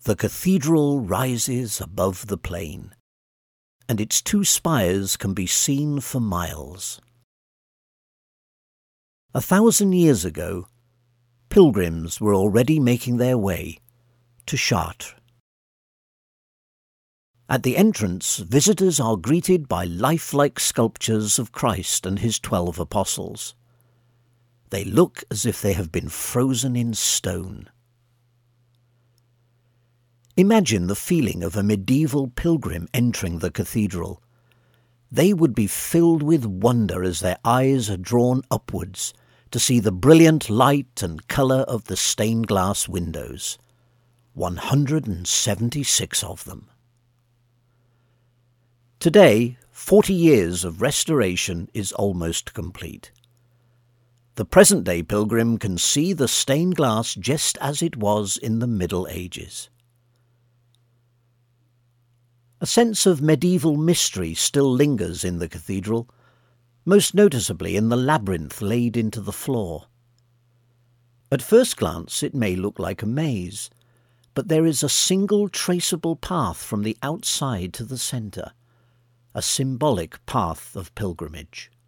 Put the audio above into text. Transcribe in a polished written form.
The cathedral rises above the plain, and its two spires can be seen for miles. 1,000 years ago, pilgrims were already making their way to Chartres. At the entrance, visitors are greeted by lifelike sculptures of Christ and his 12 apostles. They look as if they have been frozen in stone. Imagine the feeling of a medieval pilgrim entering the cathedral. They would be filled with wonder as their eyes are drawn upwards to see the brilliant light and colour of the stained glass windows. 176 of them. Today, 40 years of restoration is almost complete. The present-day pilgrim can see the stained glass just as it was in the Middle Ages. A sense of medieval mystery still lingers in the cathedral, most noticeably in the labyrinth laid into the floor. At first glance it may look like a maze, but there is a single traceable path from the outside to the centre, a symbolic path of pilgrimage.